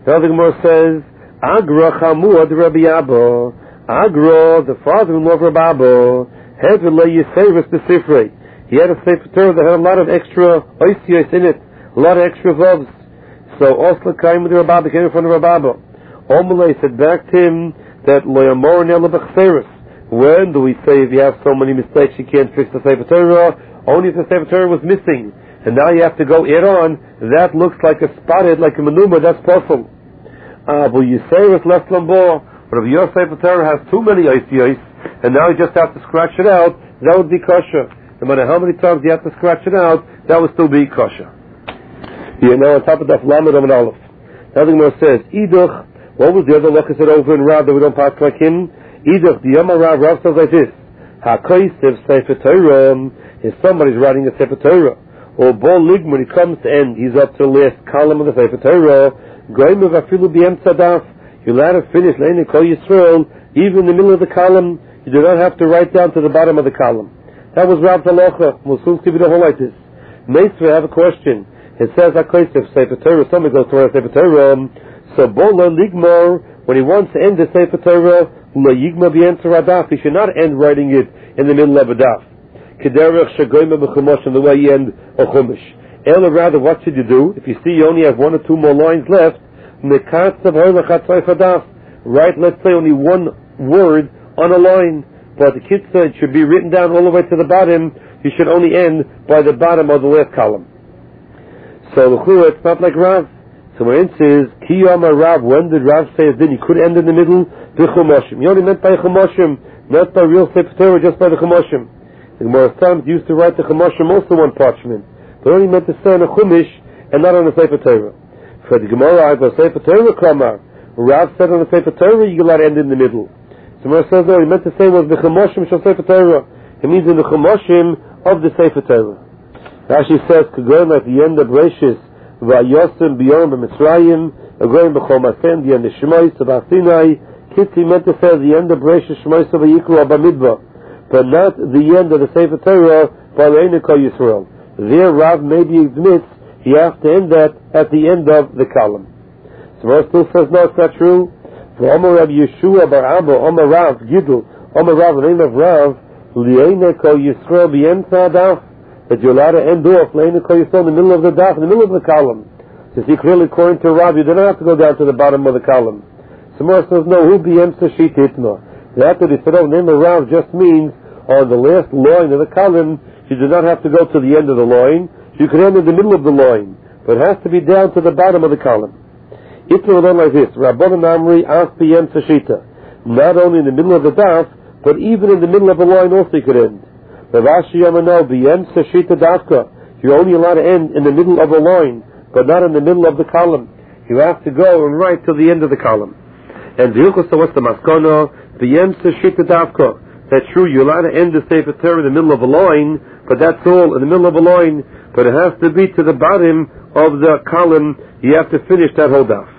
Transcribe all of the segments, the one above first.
The other Gemara says, Agra Chamua de Rabbi Abba. Agra, the father-in-law of Rabbi Abba, had a Yisayris the Sifrei. He had a Sefer Torah that had a lot of extra oisiyos in it, a lot of extra vavs. So Osla came with the Rabbi Abba, came in front of Rabbi Abba. Omelay said back to him that Lo Yamor Nela B'Chseris. When do we say if you have so many mistakes you can't fix the Sefer Torah? Only if the Sefer Torah was missing, and now you have to go add on. That looks like a spotted, like a manuma. That's possible. But Yisayris left Lambo. But if your Sefer Torah has too many oisiyos, and now you just have to scratch it out, that would be kosher. No matter how many times you have to scratch it out, that would still be kosher. Here now on top of that Lamed Amid Aleph. Now the Gemara says, Iduch, what was the other look said over in Rav that we don't pass like him? Iduch, the Yama Rav says like this, HaKoisev Sefer Torah, if somebody's writing a Sefer Torah, or Bol Lig, when he comes to end, he's up to the last column of the Sefer Torah, Goyim of Afilu B'Yem Tzadaf, you'll let it finish, Leini Kol Yisrael, even in the middle of the column, you do not have to write down to the bottom of the column. That was Rav Halacha. We'll soon give you the whole like this. Meisver, I have a question. It says HaKoisev Sefer Torah, somebody goes to write Sefer Torah, so Bola Ligmar, when he wants to end the Sefer Torah, La Yigma B'Yem Tzadaf, he should not end writing it in the middle of a daf. Kederech Shagoyma B'Chumosh, the way you end a Chumash. Ela, rather, what should you do? If you see you only have one or two more lines left, Mekatzav Hoylach Hatzai Fadaf. Write, let's say, only one word on a line. But the kid said it should be written down all the way to the bottom. You should only end by the bottom of the last column. So it's not like Rav. So my answer is, Ki Yama Rav, when did Rav say it? Then you could end in the middle, the Chumoshim. You only meant by Chumoshim, not by real Sefer Torah, just by the Chumoshim. The Gemara times used to write the Chumoshim also on parchment, but only meant to say on a Chumash and not on a Sefer Torah. For the Gemara, I go Sefer Torah Kamar. Rav said on the Sefer Torah, you got to end in the middle. So Gemara says, no, he meant to say was the Chumoshim shel Sefer Torah. It means in the Chumoshim of the Sefer Torah. Rashi says, Kagoyim at the end of Reshis, Vayosim B'Yom B'Mitzrayim, Agoyim B'Chol Masen, the end of Shmois, of Sinai. Kitzi meant to say the end of Reshis, Shmois, of Yikru, B'Midbar, but not the end of the Sefer Torah, B'Aleinu Kol Yisrael. There Rav maybe admits you have to end that at the end of the column. So Rav still says, no, it's not true. For Omer Rav Yeshua Bar Abba, Omer Rav Gidul, Omer Rav, the name of Rav, L'Yeinu Kol Yisrael B'Yemtza Daf, that you're allowed to end off L'Yeinu Kol Yisrael in the middle of the daf, in the middle of the column. So see, clearly according to Rav, you do not have to go down to the bottom of the column. So Rav says, no, who B'Yemtza Shit Hitma. After they said, oh, the name of Rav just means on the last line of the column, you do not have to go to the end of the line. You can end in the middle of the line, but it has to be down to the bottom of the column. It will learn like this: Rabbanan Amri As B'Yem Sashita. Not only in the middle of the daf, but even in the middle of the line also you could end. Ravashi Yamano B'Yem Sashita Dafka. You're only allowed to end in the middle of a line, but not in the middle of the column. You have to go and write till the end of the column. And the Hilchos, what's the maskana? B'Yem Sashita Dafka. That's true, you're allowed to end the Sefer Torah in the middle of a line, but that's all, in the middle of a line, but it has to be to the bottom of the column, you have to finish that whole daf.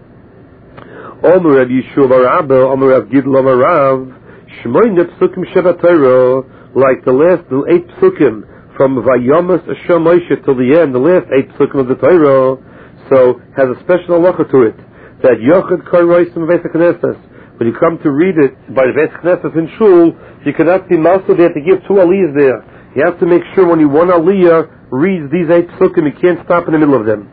Omer Rav Yeshua Bar Abba, Omer Rav Gidl Omer Rav, Shmoyne Psukim Sheva Torah, like the last 8 psukim, from Vayomas Hashem Moshe till the end, the last 8 psukim of the Torah, so has a special halacha to it, that Yochid Kol Roisim Beis HaKnesses, when you come to read it by the Beis Knesset in Shul, you cannot be master there to give 2 aliyahs there. You have to make sure when you one aliyah reads these 8 psukim, you can't stop in the middle of them.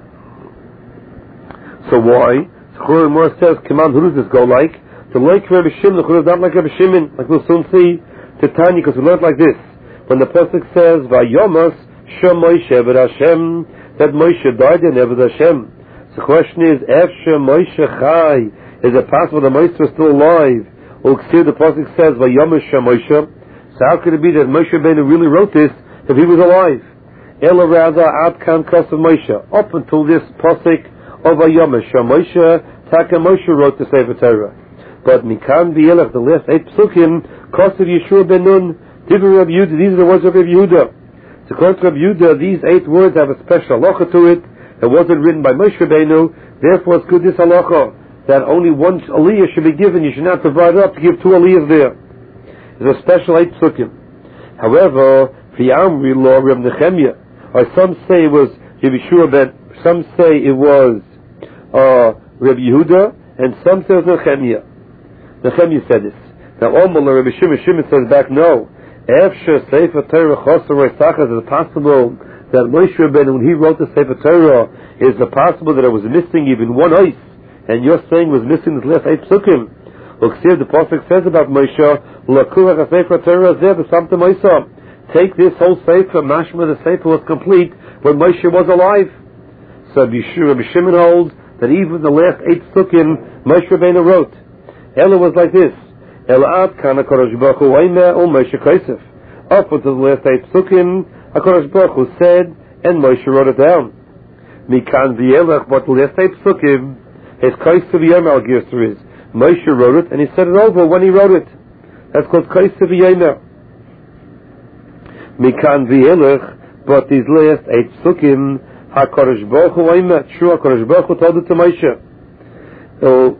So why? Chur Moore says, come on, who does this go like? To like Rabbi Shimon, the Chur is not like Rabbi Shimon, like we'll soon see, to Tanya, because we learned like this. When the pasuk says, Vayomas Shem Moshe Eved Hashem, that Moshe died in Eved Hashem. So the question is, Efshe Moshe Chai, is it possible that Moshe was still alive? Or the pasuk says, Vayomas Shem Moshe. So how could it be that Moshe Rabbeinu really wrote this if he was alive? Ela rather Ad Kan Kasav Moshe. Up until this pasuk of Vayomas Shem Moshe, Taka Moshe wrote the Sefer Torah. But Mikan V'Elach, the last 8 psukim, Kasav Yeshua Ben Nun, Divri Rabbi Yehuda, these are the words of Rabbi Yehuda. So according to Rabbi Yehuda, these 8 words have a special halacha to it. It wasn't written by Moshe Rabbeinu, therefore it's good this halacha, that only one aliyah should be given. You should not divide it up to give 2 aliyahs there. There's a special 8 psukim. However, V'Amri Lo Reb Nechemia, or some say it was Yeshua Ben, some say it was Rabbi Yehuda, and some say it was Nehemiah. Nehemiah said this. Now, Rabbi Shimon says back, no. After Sefer Torah Chosar Reisachas, is it possible that Moshe Rabbeinu, when he wrote the Sefer Torah, is it possible that it was missing even one ice, and you're saying was missing this last 8 psukim? Look, see, the Pasuk says about Moshe, L'kuach HaSefer Torah Zeh B'samtem Moshe. Take this whole Sefer, mashma, the Sefer was complete when Moshe was alive. So Rabbi Shimon holds that even the last 8 psukim Moshe Rabbeinu wrote. Ella was like this. Elad kan HaKadosh Baruch Hu Omer O Moshe Kaisef. Up until the last 8 psukim, HaKadosh Baruch Hu said, and Moshe wrote it down. Mikan v'yelech, but the last 8 psukim, his Kaisef Yomer Al-Girser is. Moshe wrote it, and he said it over when he wrote it. That's called Kaisef Yomer. Mikan v'yelech, but these last 8 psukim, HaKadosh Baruch Hu Omer, true, HaKadosh Baruch Hu told it to Moshe.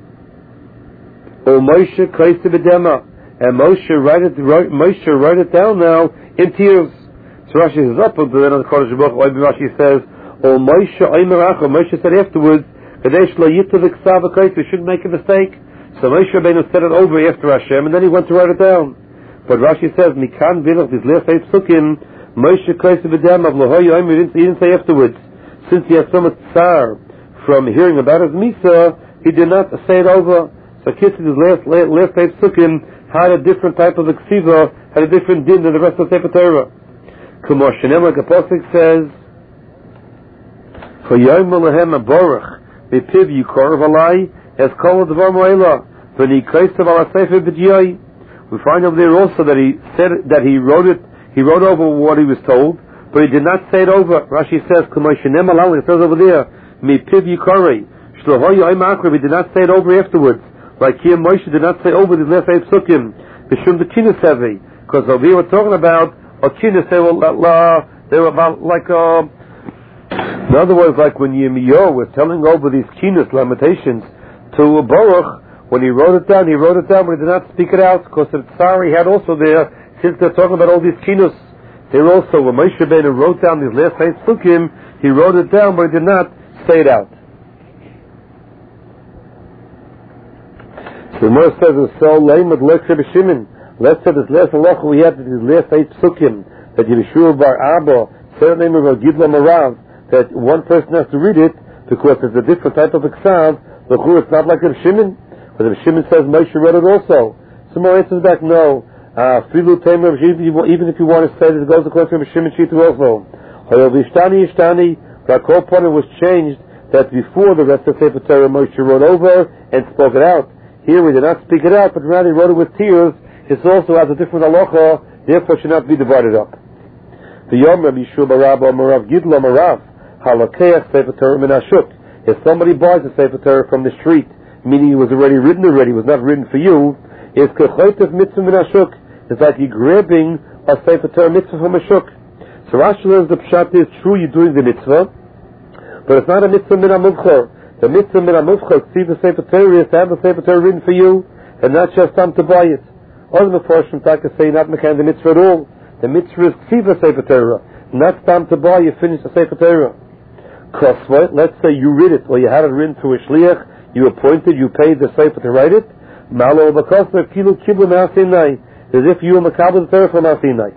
O Moshe Kaiseh B'dema, and Moshe write it down now in tears. So Rashi says up until then on the Kodesh Baruch Hu, Rashi says, O Moshe Oimeracha, Moshe said afterwards, Kadesh Lo Yitu V'Ksav HaKaiseh, shouldn't make a mistake. So Moshe Rabbeinu said it over after Hashem, and then he went to write it down. But Rashi says, Mikan Vilach, these last 8 psukim, Moshe Kaiseh B'dema, V'Lohoy Oimer, he didn't say afterwards. Since he had so much tsar from hearing about his Misa, he did not say it over. So Kitzur, his last 8 psukim had a different type of eksiva, had a different din than the rest of the Sefer Torah. Kumar Shenem, like a Pasuk says, For Yom Lehem Aborach, B'piv Yikor V'alai, as Kol Dvar Mo'ela, V'ni Kaisav Ala Sefer B'diyai. We find over there also that he said that he wrote over what he was told, but he did not say it over. Rashi says, Kumar Shenem Alal, it says over there, Mipiv Yikore, Shlohoy Yom Akra, he did not say it over afterwards. Like here, Moshe did not say over the last 8 psukim, B'shum B'kinas Hevi, because over here we're talking about a kinas. They were about like in other words, like when Yirmiyahu was telling over these kinas lamentations to Baruch, when he wrote it down, but he did not speak it out, because the tsar he had also there, since they're talking about all these kinas. There also, when Moshe Rabbeinu wrote down these last 8 psukim, he wrote it down, but he did not say it out. The Gemara says, "So lame with Lech Rabbi Shimon." Let's say this last halacha we had, these last 8 psukim, that Yeshua Bar Abba said the name of Gidla Marav, that one person has to read it because it's a different type of eksav. The Chur, it's not like Rabbi Shimon. But Rabbi Shimon says Moshe read it also. Some more answers back, no. Filu Tamer, even if you want to say that it goes according to Rabbi Shimon Shitu also. However, Ishtani, the whole point was changed that before the rest of Sefer Torah Moshe wrote over and spoke it out. Here we did not speak it out, but rather he wrote it with tears. It also has a different halacha, therefore should not be divided up. The Yom Rabbi Yeshua Bar Abba Marav Gidla Marav Halakeach Sefer Torah Min Hashuk. If somebody buys a Sefer Torah from the street, meaning it was already, it was not written for you, it's Kechotev Mitzvah Min Hashuk. It's like you're grabbing a Sefer Torah mitzvah from a shuk. So Rashi learns the pshat is true, you're doing the mitzvah, but it's not a mitzvah Min HaMuvchar. The mitzvah Min HaMuvchar, see the Sefer Torah, is to have the Sefer Torah written for you, and not just time to buy it. Other Mefarshim Taka say not mekan the mitzvah at all. The mitzvah is ksiva Sefer Torah, not time to buy, you finish the Sefer Torah. Crossway, let's say you read it, or you had it written through a shliach, you appointed, you paid the Sefer to write it, Malo B'Kosler Kilu Kiblu Ma'asinai, as if you were Makabel the Torah from Ma'asinai.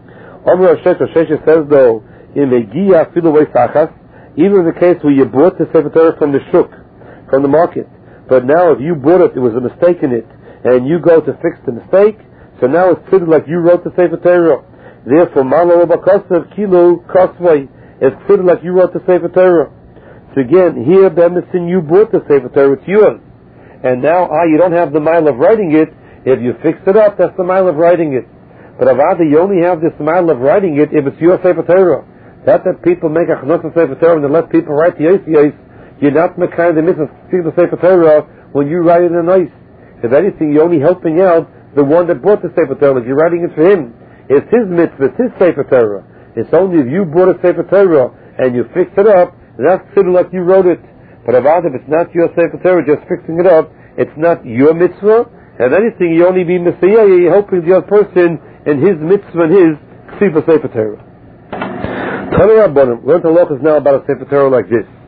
Omer Shesha says though, in Megiya Filu Weisachas, even in the case where you bought the Sefer Torah from the shuk, from the market, but now if you bought it, there was a mistake in it, and you go to fix the mistake, so now it's considered like you wrote the Sefer Torah. Therefore, Malo B'Kosler Kilu Kosvay, it's considered like you wrote the Sefer Torah. So again, here, B'Emesin, you bought the Sefer Torah, it's yours. And now, you don't have the mile of writing it. If you fix it up, that's the mile of writing it. But Avada, you only have this mile of writing it if it's your Sefer Torah. That people make a Chnos Sefer Torah and they let people write the Yosiyos, you're not Mekai the mitzvah see the Sefer Torah when you write it in ice. If anything, you're only helping out the one that bought the Sefer Torah. Like you're writing it for him. It's his mitzvah, it's his Sefer Torah. It's only if you bought a Sefer Torah and you fix it up, that's considered like you wrote it. But Avada, if it's not your Sefer Torah, just fixing it up, it's not your mitzvah. If anything, you only be Messiah, you're helping the other person in his mitzvah and his Ksiva Sefer Torah. Tanu Rabbanim, learn to look is now about a Sefer Torah like this.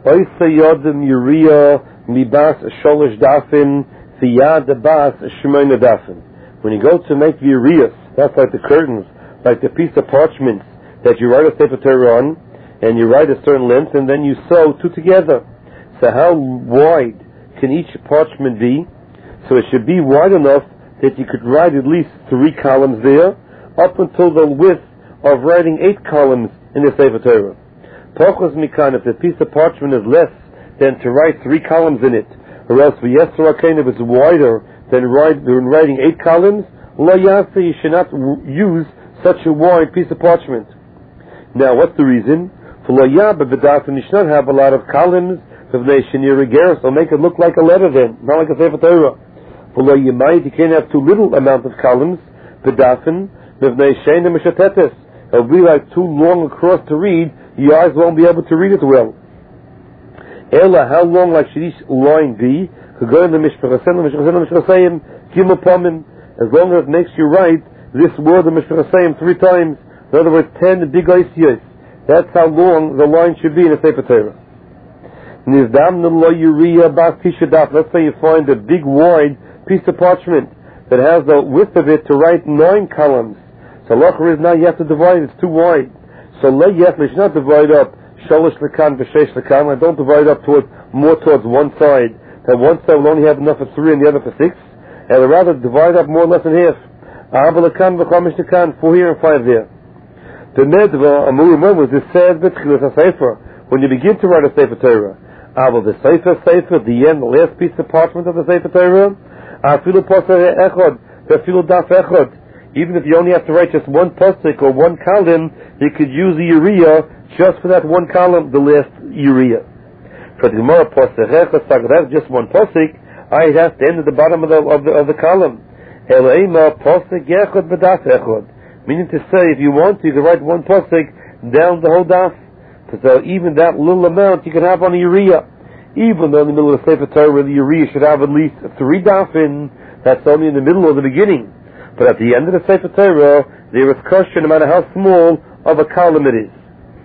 Oisa Yodim Uriah Mibas Sholish Dafin Fiyad Bas Shemona Dafin. When you go to make the Uriahs, that's like the curtains, like the piece of parchment that you write a Sefer Torah on, and you write a certain length, and then you sew two together. So how wide can each parchment be? So it should be wide enough that you could write at least 3 columns there, up until the width of writing 8 columns in the Sefer Torah. Pachos mikan, if the piece of parchment is less than to write 3 columns in it, or else if it's wider than writing 8 columns, lo yasa, you should not use such a wide piece of parchment. Now, what's the reason? For lo yaba b'dafin, you should not have a lot of columns, so make it look like a letter then, not like a Sefer Torah. For lo yimayit, you can't have too little amount of columns, b'dafin, b'vnei sheina mishatetes. It'll be like too long across to read, your eyes won't be able to read it well. Ella, how long like should each line be? As long as it makes you write this word of Mishpachasayim 3 times, in other words 10 big oisiyos. That's how long the line should be in a Sefer Torah. Let's say you find a big wide piece of parchment that has the width of it to write 9 columns. So Lachar is now you have to divide, it's too wide. So you should not divide up Sholish Lekan v'Sheish Lekan. I don't divide up more towards one side. That one side will only have enough for 3 and the other for 6. And I'd rather divide up more or less in half. 4 here and 5 there. The Medva, Amurim was this said B'tchilas HaSefer, when you begin to write a Sefer Torah. The Sefer, the end, the last piece of parchment of the Sefer Torah, Afilu Poseh Echod, Afilu Daf Echod. Even if you only have to write just one posik or one column, you could use the Uriah just for that one column, the last Uriah. For the Gemara posik Echod, just one posik, it has to end at the bottom of the column. Elaima posik Echod b'daf Echod. Meaning to say, if you want to, you can write one posik down the whole daf. So even that little amount you can have on a Uriah. Even though in the middle of the Sefer Torah, the Uriah should have at least 3 dafin, that's only in the middle or the beginning. But at the end of the Sefer Torah, there is question no matter how small of a column it is.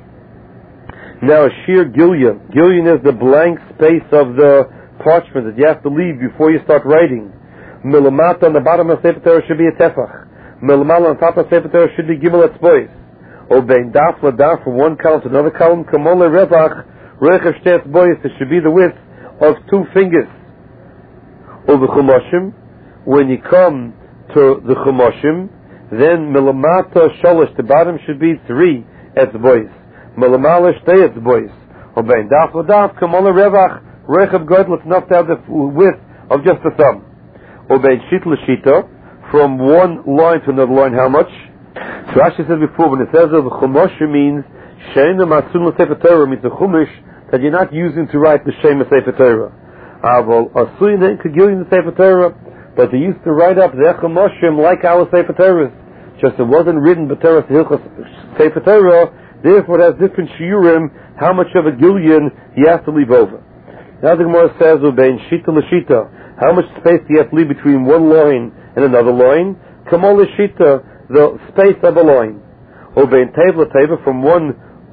Now, Shir Gilyon. Gilyon is the blank space of the parchment that you have to leave before you start writing. Milamata on the bottom of the Sefer Torah should be a tefach. Milamala on top of the Sefer Torah should be gimel etzbois. Obein daf ladaf from one column to another column. Kamole revach rechav shtei etzbois. It should be the width of 2 fingers. Over chumashim, when you come to the chumashim, then milamata sholish, the bottom should be 3 etzbois. Milamala shtei etzbois. Obein daf ladaf kamole revach rechav godel. It's enough to have the width of just the thumb. Obein shit l'shita, from one line to another line, how much? So Rashi said before, when it says of the chumash, it means sheina masun l'sefer Torah, means the chumash that you're not using to write the shem Sefer Torah. Aval asuyin and kagilin the Sefer Torah, but they used to write up the chumashim like our Sefer Torahs. Just it wasn't written b'Torah hilchos Sefer Torah, therefore it has different shiurim, how much of a gillion you have to leave over. Now the Gemara says, ubein shita l'shita, how much space do you have to leave between one line and another line? Kamol l'shita, the space of a line. Ubein teva l'teva, from one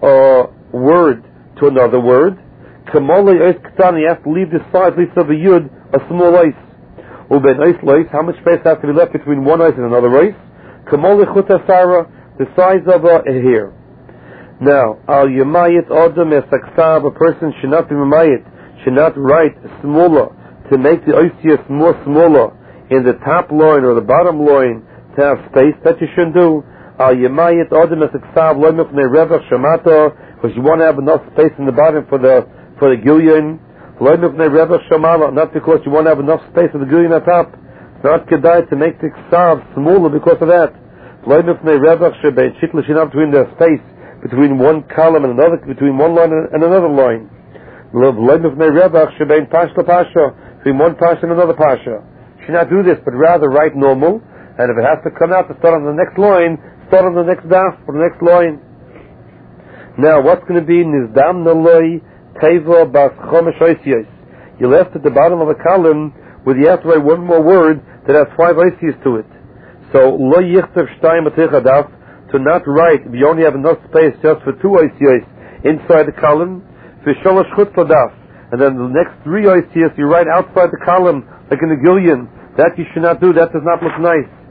word to another word. Kamol l'ois k'tan, you have to leave the side, at least of a yud, a small ois. Ubein ois l'ois, how much space has to be left between one ois and another ois? Kamol l'chut asara, the size of a hair. Now, al yamayit adam esaksav, a person should not be mamayit, should not write smaller, to make the oisiyas more smaller in the top line or the bottom line to have space. That you shouldn't do. Al yamayit adam esaksav lo mifnei revach shamata, because you want to have enough space in the bottom for the gilyon. Lo mifnei revach shamata, not because you want to have enough space for the gilyon on top. It's not kedai to make the ksav smaller because of that. Lo mifnei revach shebein shitla shinam, between the space between one column and another, between one line and another line. Lo mifnei revach shebein pasha pasha, between one pasha and another pasha. You should not do this, but rather write normal, and if it has to come out to start on the next line, start on the next daf or the next line. Now, what's going to be nizdam naloi teva bas chomesh oisiyos? You left at the bottom of a column where you have to write one more word that has 5 oisiyos to it. So lo yichtav shtayim atich daf, to not write, if you only have enough space just for 2 oisiyos inside the column. V'sholosh chutzladas. And then the next 3 oisias you write outside the column, like in the Gillian. That you should not do. That does not look nice.